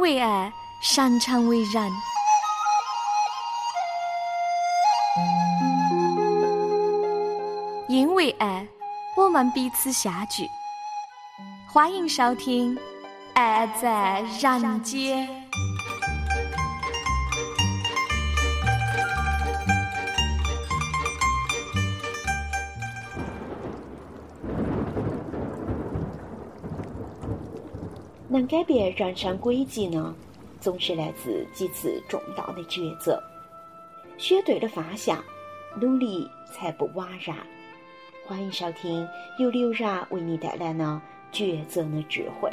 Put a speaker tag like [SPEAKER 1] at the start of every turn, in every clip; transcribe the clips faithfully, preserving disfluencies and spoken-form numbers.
[SPEAKER 1] 为爱，擅长为人。因为爱，我们彼此相聚。欢迎收听《爱在人间》。
[SPEAKER 2] 能改变人生轨迹呢，总是来自几次重大的抉择。选对了方向，努力才不枉然。欢迎收听由刘然为你带来的抉择的智慧。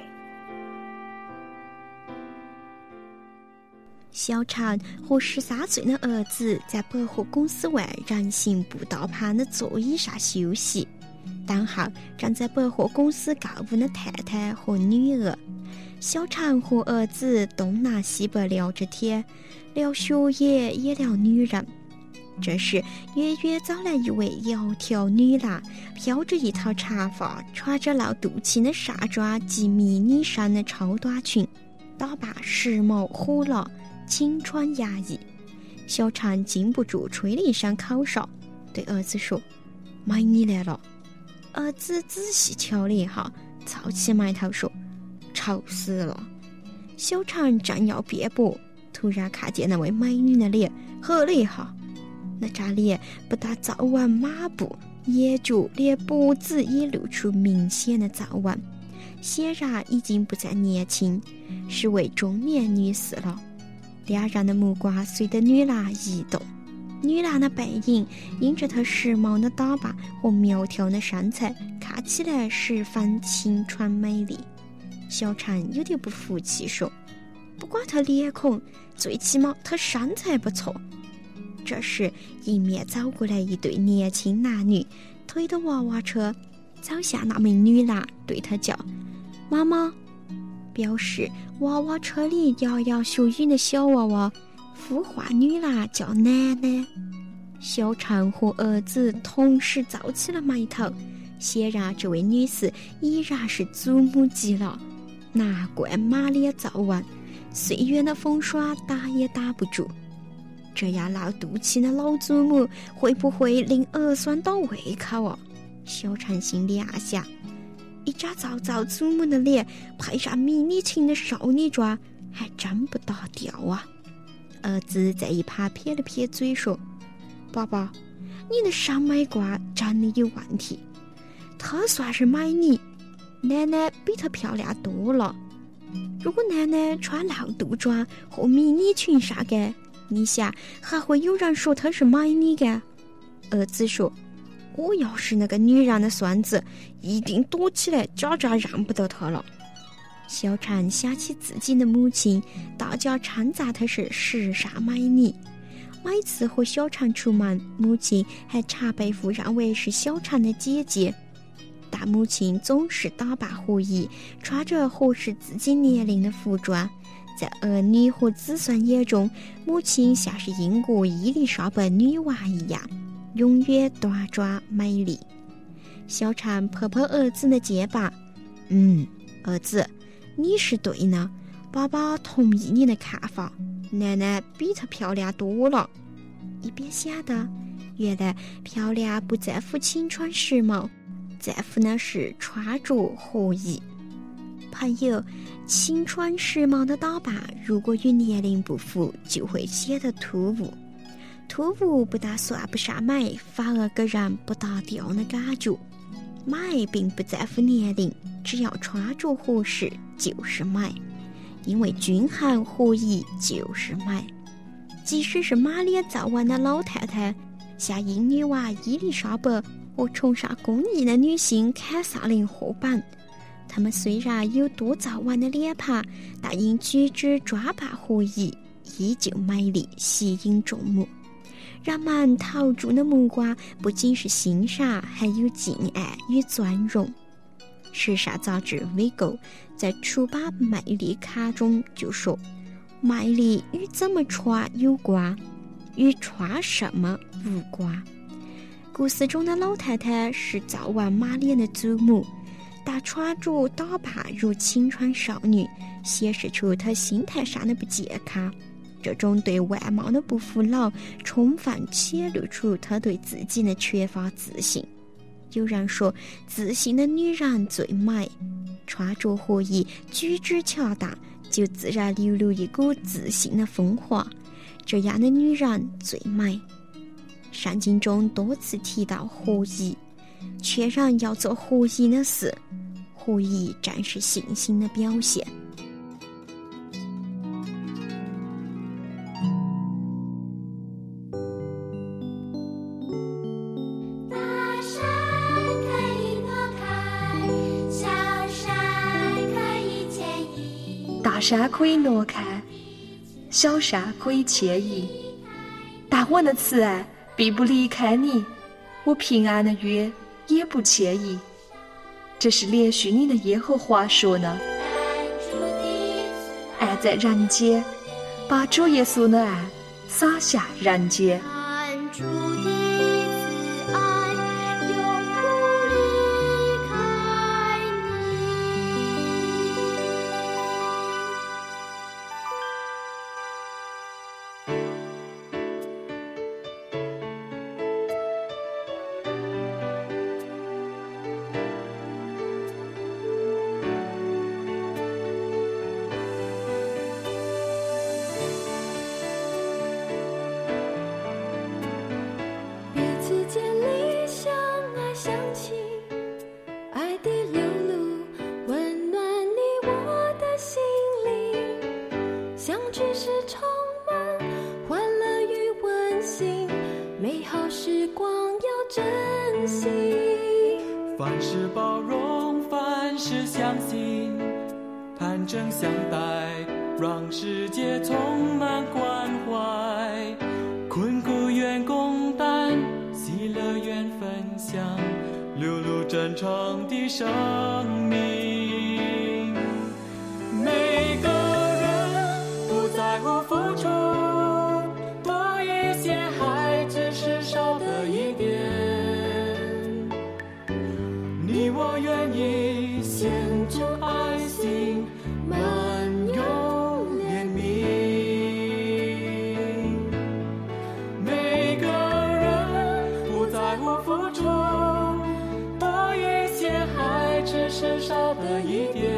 [SPEAKER 3] 小常和十三岁的儿子在百货公司外人行步道旁的座椅上休息，当后站在百货公司购物的太太和女儿。小常和儿子东南西北聊着天，聊学业也聊女人。这时远远走来一位窈窕女郎，飘着一头长发，穿着露肚脐的纱装及迷你衫的超短裙，打扮时髦火辣，青春洋溢。小常禁不住吹了一声口哨，对儿子说：“美女来了。”儿子仔细瞧了一下，皱起眉头说：“丑死了。”小常正要辩驳，突然看见那位美女的脸，喝了一下。那张脸不但早晚马步，眼角连脖子也露出明显的皱纹，显然已经不再年轻，是位中年女士了。两人的目光随着女郎移动，女郎的背影因着她时髦的打扮和苗条的身材，看起来十分青春美丽。小常有点不服气说：“不管她脸孔，最起码她身材不错。”这时迎面走过来一对年轻男女，推着娃娃车走向那名女郎，对她叫妈妈，表示娃娃车里摇摇学语的小娃娃呼唤女郎叫奶奶。小常和儿子同时皱起了眉头，显然这位女士依然是祖母级了，难怪满脸皱纹，岁月的风霜打也打不住。这样露肚脐的老祖母会不会令儿孙倒胃口啊？小常心里暗想。一张皱皱祖母的脸，配上迷你裙的少女装，还真不搭调啊！儿子在一旁撇了撇嘴说：“爸爸，你的审美观真的有问题。她算是美女，奶奶比她漂亮多了。如果奶奶穿露肚装和迷你裙上街，你想还会有人说她是美女的？”儿子说：“我要是那个女人的孙子，一定躲起来，假装认不得她了。”小常想起自己的母亲，大家称赞她是时尚美女。每次和小常出门，母亲还常被误认为是小常的姐姐，但母亲总是打扮合宜，穿着合适自己年龄的服装。在儿女和子孙眼中，母亲像是英国伊丽莎白女王一样，永远端庄美丽。小常拍拍儿子的肩膀：“嗯，儿子，你是对的，爸爸同意你的看法，奶奶比她漂亮多了。”一边想到，原来漂亮不在乎青春时髦，在乎的是穿着合宜。朋友，青春时髦的打扮如果与年龄不符，就会显得突兀。突兀不但算不上美，反而给人不搭调的感觉。美并不在乎年龄，只要穿着合适就是美，因为均衡合宜就是美。即使是满脸皱纹的老太太，像英女王伊丽莎白和崇尚公益的女性凯撒琳霍本，他们虽然有多皱纹的脸庞，但因举止装扮合宜，依旧美丽吸引众目。人们投注的目光不仅是欣赏，还有敬爱与尊荣。时尚杂志《Vigo》在出版《魅力卡》中就说：“美丽与怎么穿有关，与穿什么无关。”故事中的老太太是皱纹满脸的祖母， 大船主刀疤如青春少女，显示出他心态上的不健康。这种对外貌的不服老，充分显露出他对自己的缺乏自信。有人说，自信的女人最美，穿着合宜，举止恰当，就自然流露一股自信的风华。这样的女人最美。圣经中多次提到合宜，劝人要做合宜的事，合宜正是信心的表现。
[SPEAKER 1] 大山可以挪开，小山可以迁移，但我的慈爱必不离开你，我平安的约也不迁移。这是连续你的耶和华说呢。爱在人间，把主耶稣的爱洒下人间。
[SPEAKER 4] 凡事包容，凡事相信，坦诚相待，让世界充满关怀。困苦愿共担，喜乐愿分享，流露真诚的生命。每个人不在乎付出，多一些还只是少的一点。你我愿意献出爱心，满有怜悯。每个人不在乎付出，多一些还只是少的一点。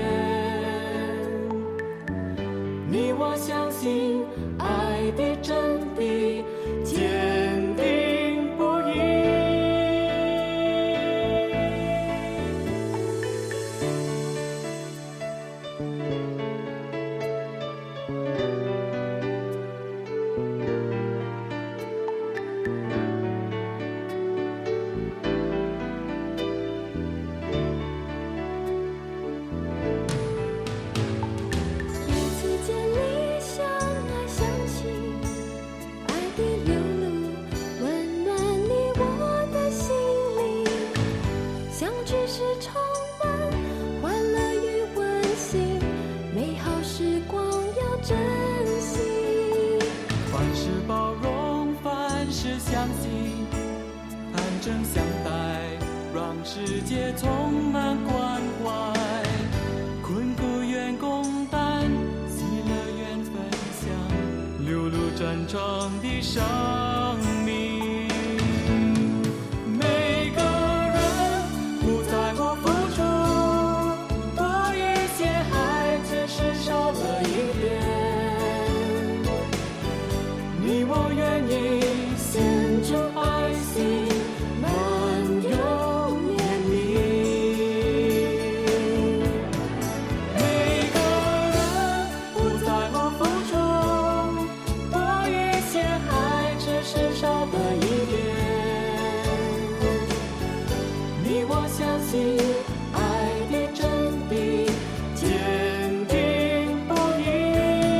[SPEAKER 4] 你我相信爱的真谛，坚定不移。相信，坦诚相待，让世界充满关怀。困苦愿共担，喜乐愿分享，流露真诚的生命。每个人不在乎付出，多一些还只是少了一点。你我愿意献出爱心，满有怜悯。每个人不在乎付出，多一些还只是少了一点。你我相信爱的真谛，坚定不移。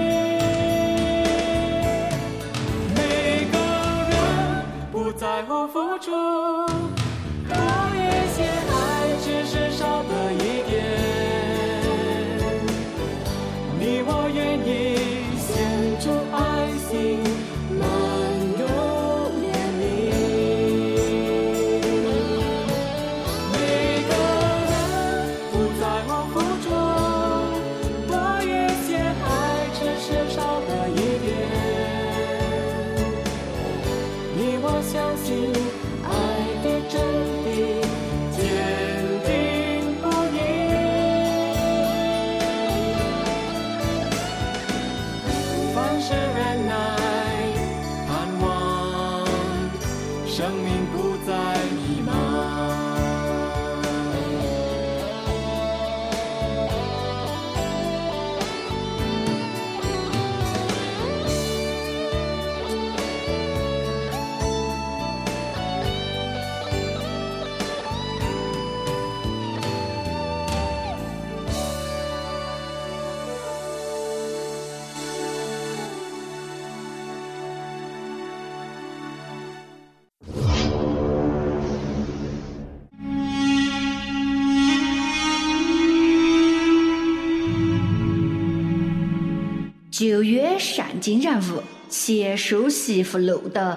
[SPEAKER 4] 在乎付出，多一些还只是少了一点。你我愿意献出爱心，满有怜悯。每个
[SPEAKER 5] 九月闪金人物，写书媳妇路德。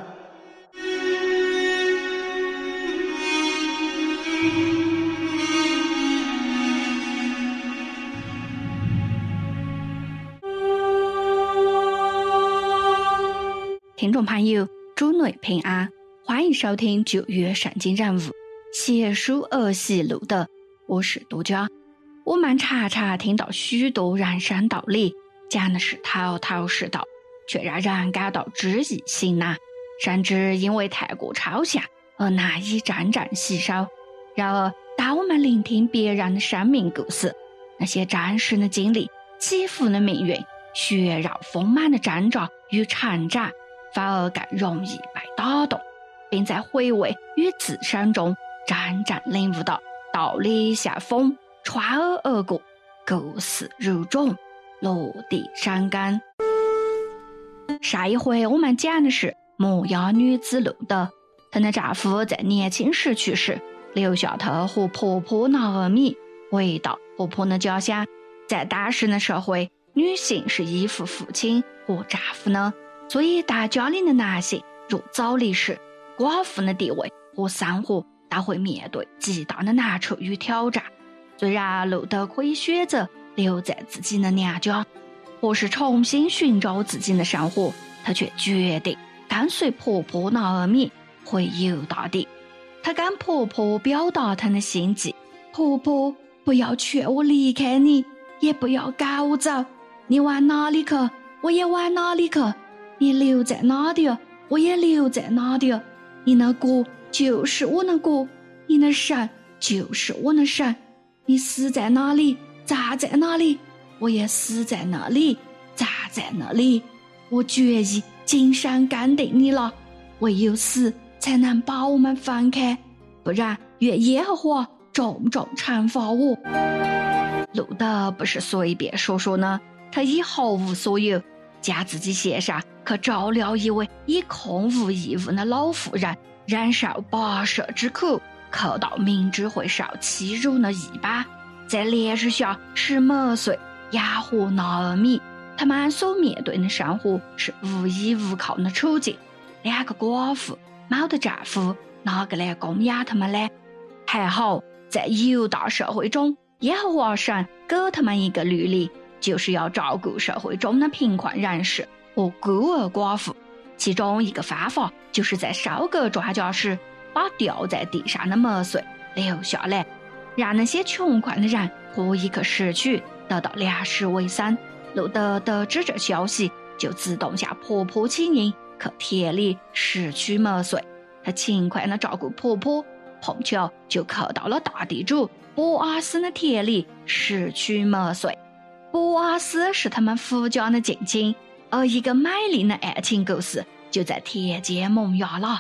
[SPEAKER 5] 听众朋友，祝你平安，欢迎收听九月闪金人物，写书儿媳路德。我是杜佳。我们常常听到许多人生道理，讲的是头头是道，却让人感到知易行难，甚至因为太过抽象而难以真正吸收。然而，当我们聆听别人的生命故事，那些真实的经历、起伏的命运、血肉丰满的挣扎与成长，反而更容易被打动，并在回味与自身中真正领悟到道理像风穿耳而过，故事如种，落地生根。上一回我们讲的是牧羊女子路德，她的丈夫在年轻时去世，留下她和婆婆拿俄米回到婆婆的家乡。在当时的社会，女性是依附父亲和丈夫的，所以当家里的男性若早离世，寡妇的地位和生活都会面对极大的难处与挑战。虽然路德可以选择留在自己的娘家，或是重新寻找自己的生活，她却决定跟随婆婆拿俄米回犹大地。她跟婆婆表达她的心迹：婆婆，不要劝我离开你，也不要赶我走，你往哪里去，我也往哪里去，你留在哪里，我也留在哪里，你的国就是我的国，你的神就是我的神，你死在哪里，站在哪里，我也死在那里，站在那里。我决意今生跟定你了，唯有死才能把我们分开，不然愿耶和华重重惩罚我。路德不是随便说说呢，他以毫无所有将自己献上，可照料一位已空无一物的老妇人，忍受跋涉之苦，口到明知会受欺辱的一般，在烈日下十麦穗养活拿俄米。他们所面对的生活是无依无靠的处境，两个寡妇没得丈夫，哪个来供养他们呢？还好在犹大社会中，耶和华神给他们一个律例，就是要照顾社会中的贫困人士和孤儿寡妇。其中一个方法就是在收割庄稼时，把掉在地上的麦穗留下来，让那些穷困的人可以去拾取，得到粮食为生。路德得知这消息，就自动向婆婆请缨，去田里拾取麦穗。她勤快地照顾婆婆，碰巧就去到了大地主波阿斯的田里拾取麦穗。波阿斯是他们夫家的近亲，而一个美丽的爱情故事就在田间萌芽了。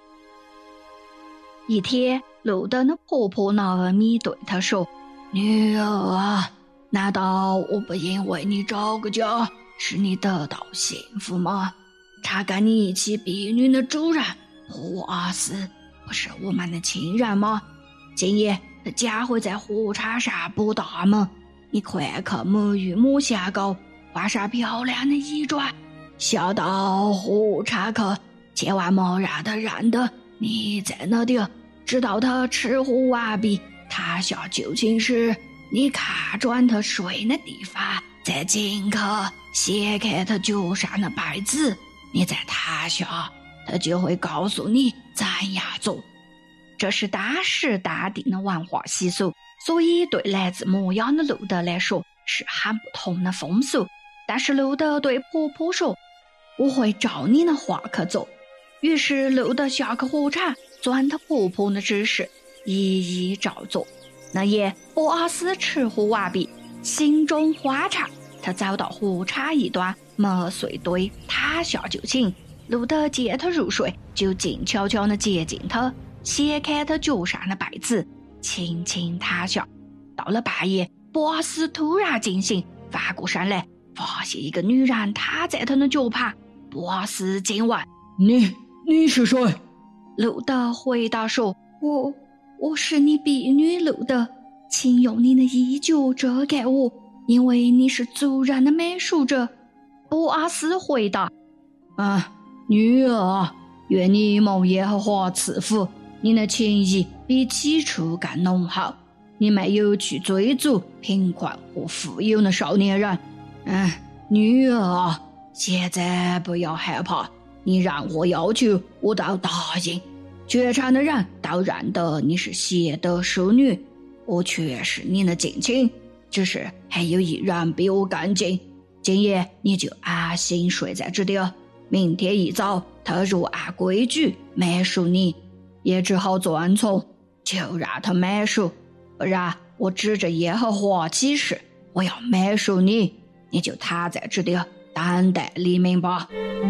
[SPEAKER 5] 一天，路德的婆婆拿俄米对她说：女儿啊，难道我不因为你找个家使你得到幸福吗？常跟你一起避孕的主人波阿斯不是我们的亲人吗？今夜他将会在火场上播大门，你快去沐浴抹下沟，换上漂亮的衣装，下到火场去，千万莫让他认得你在那里。直到他吃喝完毕躺下就寝时，你看转他睡的地方，再进去掀开他脚上的被子，你再躺下，他就会告诉你怎样做。这是当时当地的文化习俗，所以对来自牧羊的路德来说是很不同的风俗。但是路德对婆婆说：我会照你的话去做。于是路德下去火场，遵她婆婆的指示，一一照做。那夜，波阿斯吃喝完毕，心中欢畅，他走到火场一端麦穗堆，躺下就寝。路德见他入睡，就静悄悄地接近他，掀开他脚上的被子，轻轻躺下。到了半夜，波阿斯突然惊醒，翻过身来，发现一个女人躺在他的脚旁。波阿斯惊问：
[SPEAKER 6] 你你是谁？
[SPEAKER 5] 路德回答说：我我是你婢女路德，请用你的衣角遮盖我，因为你是族人的美属者。波波阿斯回答：啊，女儿，愿你蒙耶和华赐福，你的情谊比起初更浓厚。你没有去追逐贫困和富有的少年人。嗯，女儿，现在不要害怕，你任何要求我都答应。全场的人都认得你是贤德淑女，我确是你的近亲，只是还有一人比我更近。今夜你就安心睡在这里，明天一早他若按规矩卖赎你，也只好遵从，就让他卖赎，不然我指着耶和华起誓，我要卖赎你，你就躺在这里等待黎明吧。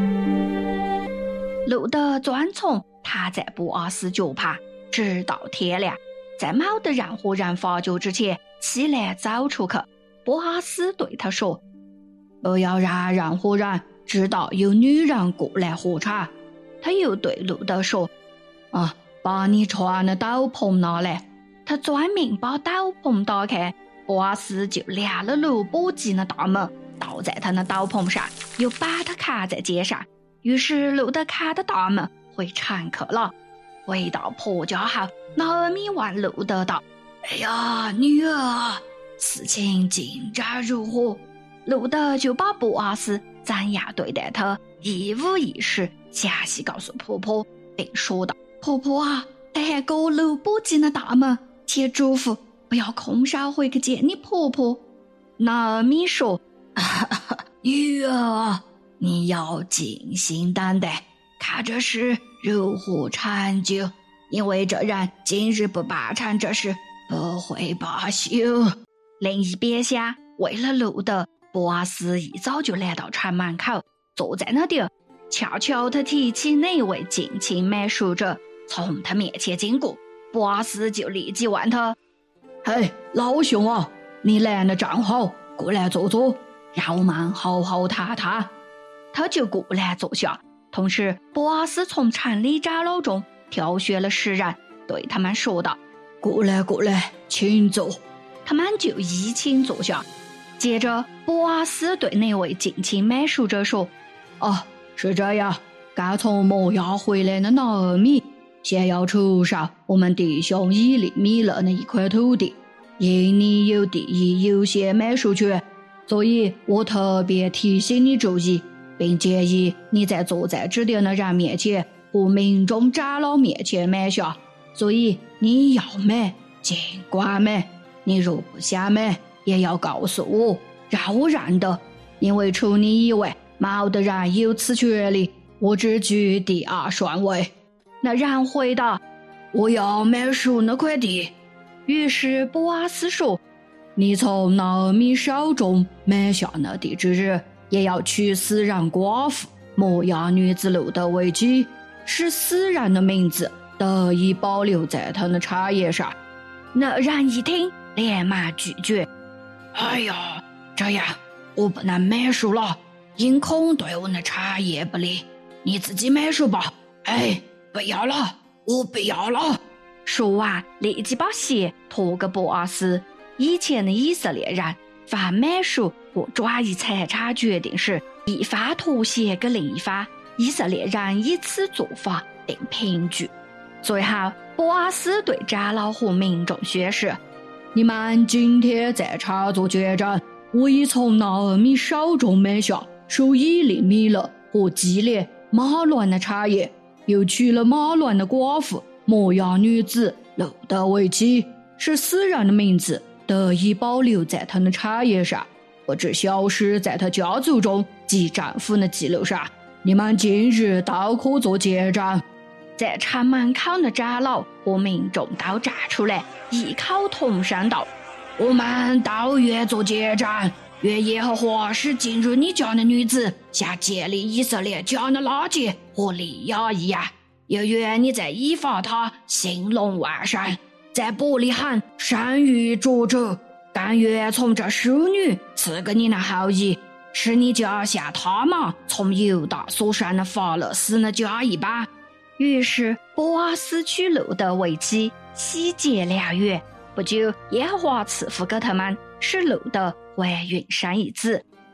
[SPEAKER 5] 路德遵从，躺在波阿斯脚旁，直到天亮，在没得任何人发觉之前起来走出去。波阿斯对他说：不要让任何人知道有女人过来喝茶。他又对路德说：啊，把你穿的斗篷拿来。他专门把斗篷打开，波阿斯就亮了六把金的大门倒在他的斗篷上，又把他扛在肩上。于是路德看的大门回城去了。回到婆家后，拿俄米问路德道：哎呀，女儿，事情进展如何？路德就把波阿斯怎样对待他一五一十详细告诉婆婆，并说道：婆婆啊，带过六把金的大门，且嘱咐不要空手回去见你婆婆。拿俄米说：女儿，你要静心等待，看这事如何成就，因为这人今日不办成这事，不会罢休。另一边厢，为了路德，波阿斯一早就来到城门口，坐在那里，悄悄地提起那位近亲卖赎者从他面前经过。波阿斯就立即问他：嘿，老兄啊，你来的正好，过来坐坐，让我们好好谈谈。他就过来坐下，同时波阿斯从城里长老中挑选了十人，对他们说道：过来过来，请坐。他们就一请坐下。接着波阿斯对那位近亲卖赎者说：哦，是这样，刚从摩押回来的拿俄米先要出售我们弟兄以利米勒的一块土地，因你有第一优先买赎权，所以我特别提醒你注意，并建议你在坐在这里的人面前和民众长老面前买下。所以你要买尽管买，你若不想买也要告诉我，让我认得，因为除你以外没得人有此权利，我只居第二顺位。那人回答：我要买赎那块地。于是波阿斯说：你从拿俄米手中买下那地之日，也要娶死人寡妇摩押女子路德为妻，使死人的名字得以保留在他的产业上。那人一听，连忙拒绝：哎呀，这样我不能买赎了，因恐对我的产业不利，你自己买赎吧。哎，不要了，我不要了。说完，立即把鞋脱给波阿斯。以前的以色列人犯买赎或转移财产决定时，一方脱鞋给另一方，以色列人以此做法定凭据。最后，波阿斯对长老和民众宣誓：你们今天在场做见证，我已从拿俄米手中买下属以利米勒和基列马乱的产业，又娶了马乱的寡妇摩押女子路德为妻，使死人的名字得以保留在他的产业上，不致消失在他家族中及政府的记录上。你们今日都可做见证。在城门口的长老和民众都站出来，异口同声道：我们都愿做见证，愿耶和华使进入你家的女子像建立以色列家的拉结和利亚一样，又愿你在以法他兴隆万盛，在伯利恒生育茁壮，更愿从这淑女赐给你的后裔，使你家像他们从犹大所生的法勒斯的家一般。于是波阿斯娶路德为妻，喜结良缘。不久，耶和华赐福给他们，使路德怀孕生一子。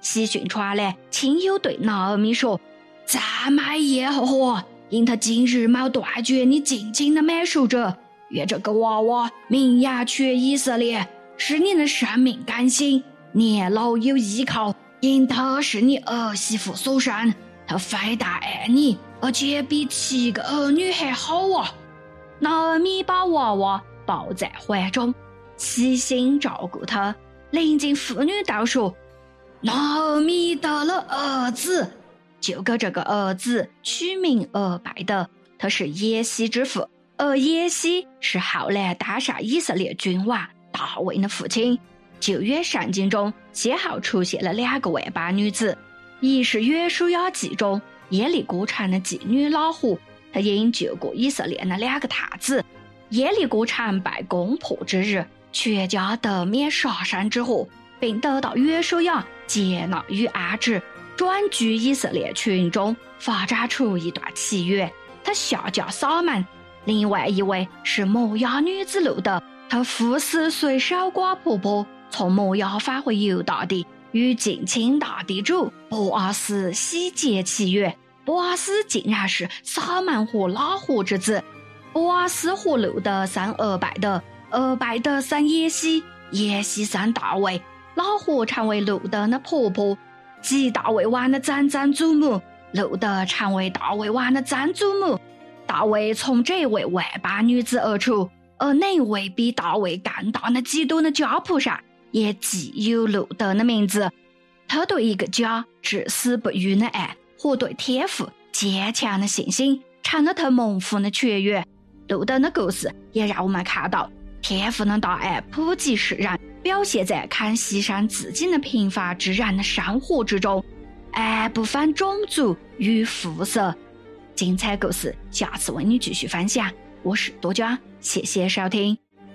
[SPEAKER 5] 喜讯传来，亲友对拿俄米说：“赞美耶和华，因他今日没断绝你静静的满属者，愿这个娃娃名扬全以色列，使你的生命甘心，年老有依靠，因他是你儿媳妇所生，他非但爱你，而且比七个儿女还好啊。”拿俄米把娃娃抱在怀中，细心照顾他。邻近妇女道说：“拿俄米得了儿子，就给这个儿子取名俄拜德，他是耶西之父，而耶西是后来大杀以色列君王大卫的父亲。”旧约圣经中先后出现了两个外邦女子，一是约书亚记中耶利哥城的妓女老虎，她因救过以色列的两个太子，耶利哥城被攻破之日，全家得免杀身之祸，并得到约书亚接纳与安置，转居以色列群中，发展出一段奇缘。他下嫁撒门。另外一位是摩押女子路德，她父死随守寡婆婆，从摩押返回犹大地，与近亲大地主波阿斯喜结契约。波阿斯竟然是撒门和拉合之子。波阿斯和路德生俄拜德，俄拜德生耶西，耶西生大卫，拉合成为路德的婆婆，即大卫王的曾曾祖母。路德成为大卫王的曾祖母。大卫从这位外邦女子而出，而那位比大卫更大的基督的家谱上也既有路德的名字。他对一个家至死不渝的爱和对天父坚强的信心，成了他蒙福的泉源。路德的故事也让我们看到天父的大爱普及世人，表现在肯牺牲自己的平凡之人的生活之中，爱不分种族与肤色。精彩故事下次为你继续分享，我是多佳，谢谢收听。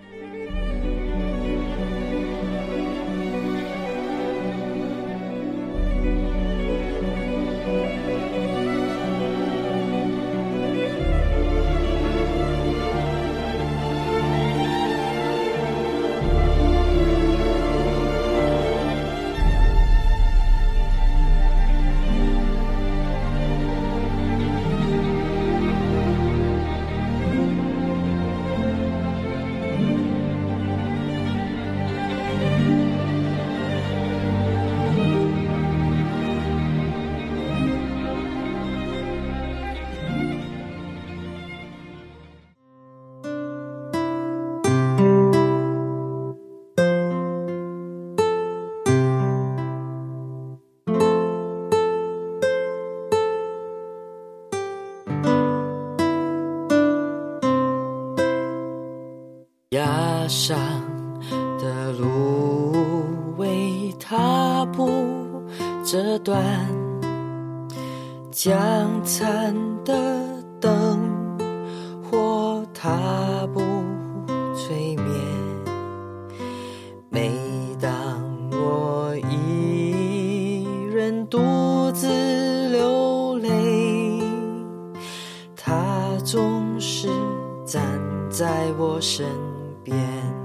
[SPEAKER 4] 崖上的路为踏步这段，将残的灯或踏步催眠。每当我一人独自流泪，他总是站在我身边。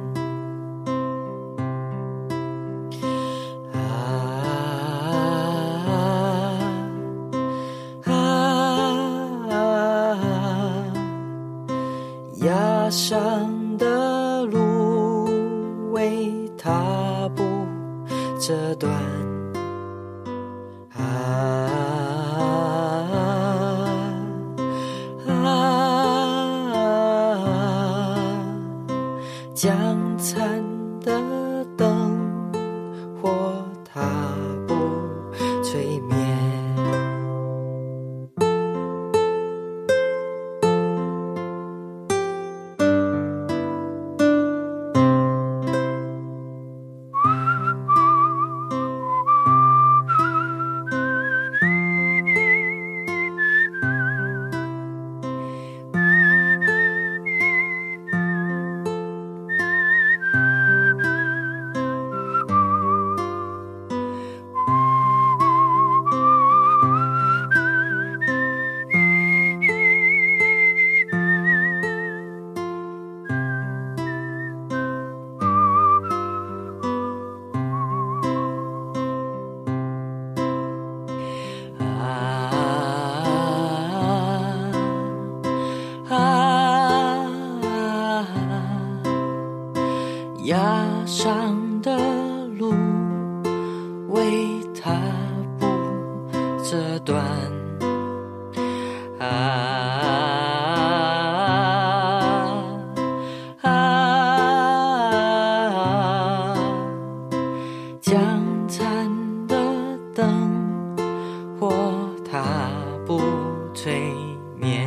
[SPEAKER 4] 啊啊啊！崖上的路为踏步这段。啊将残的灯或踏步催眠。 崖上的路为他不折断，啊啊，将残的灯火它不吹灭。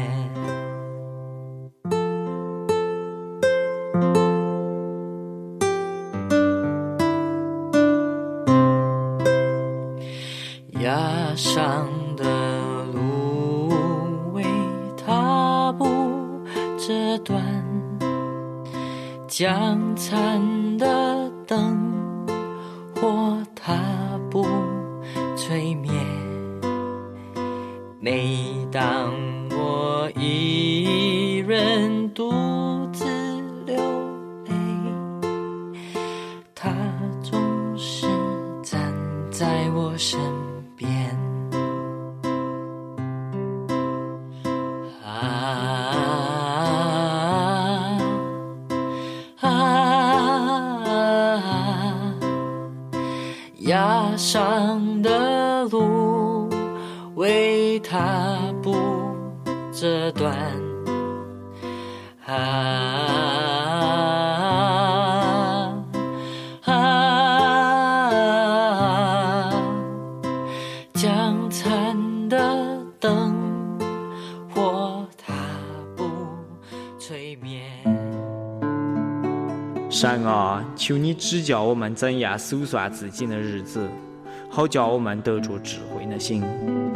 [SPEAKER 4] 崖上的路为它不折断，将残的灯火它不吹灭。每当我一人独自流泪，他总是站在我身边。啊啊，崖上的路为他不折断，啊啊，将残的灯火它不吹灭。
[SPEAKER 7] 神啊，求你指教我们怎样数算自己的日子，好叫我们得着智慧的心。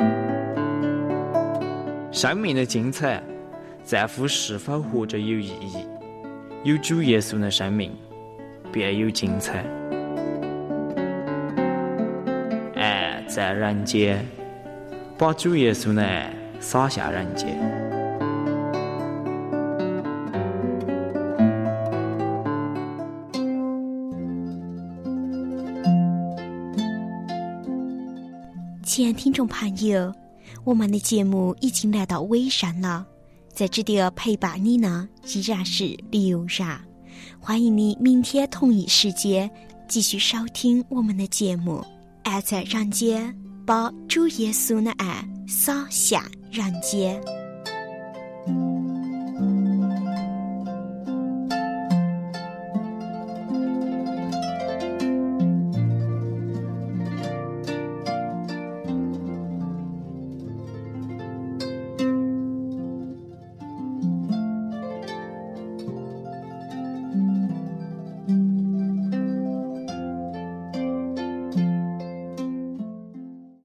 [SPEAKER 7] 生命的精彩在乎是否活着有意义，有主耶稣的生命便有精彩。爱在人间，把主耶稣的爱洒下人间。
[SPEAKER 3] 亲爱的听众朋友，我们的节目已经来到尾声了，在这里陪伴你呢依然是刘然，欢迎你明天同一时间继续收听我们的节目。爱在人间，把主耶稣的爱洒下人间。